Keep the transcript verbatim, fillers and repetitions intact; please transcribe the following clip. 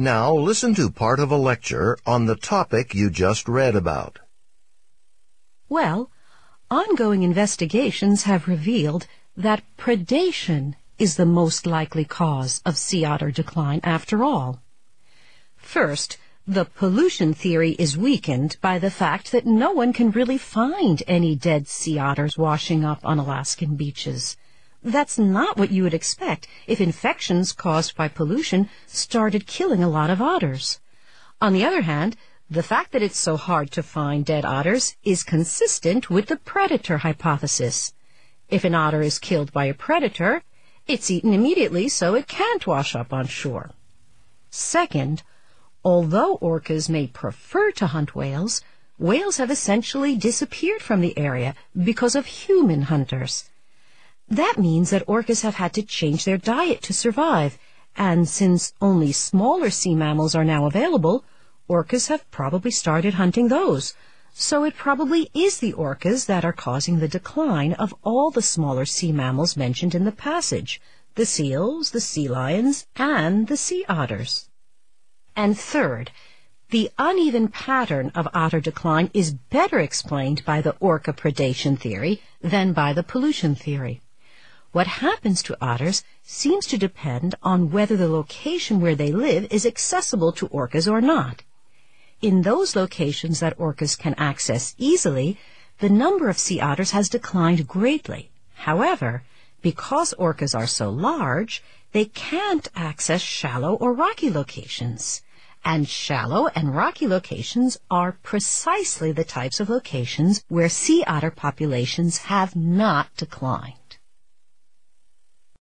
Now listen to part of a lecture on the topic you just read about. Well, ongoing investigations have revealed that predation is the most likely cause of sea otter decline after all. First, the pollution theory is weakened by the fact that no one can really find any dead sea otters washing up on Alaskan beaches. That's not what you would expect if infections caused by pollution started killing a lot of otters. On the other hand, the fact that it's so hard to find dead otters is consistent with the predator hypothesis. If an otter is killed by a predator, it's eaten immediately so it can't wash up on shore. Second, although orcas may prefer to hunt whales, whales have essentially disappeared from the area because of human hunters. That means that orcas have had to change their diet to survive, and since only smaller sea mammals are now available, orcas have probably started hunting those. So it probably is the orcas that are causing the decline of all the smaller sea mammals mentioned in the passage, the seals, the sea lions, and the sea otters. And third, the uneven pattern of otter decline is better explained by the orca predation theory than by the pollution theory. What happens to otters seems to depend on whether the location where they live is accessible to orcas or not. In those locations that orcas can access easily, the number of sea otters has declined greatly. However, because orcas are so large, they can't access shallow or rocky locations. And shallow and rocky locations are precisely the types of locations where sea otter populations have not declined.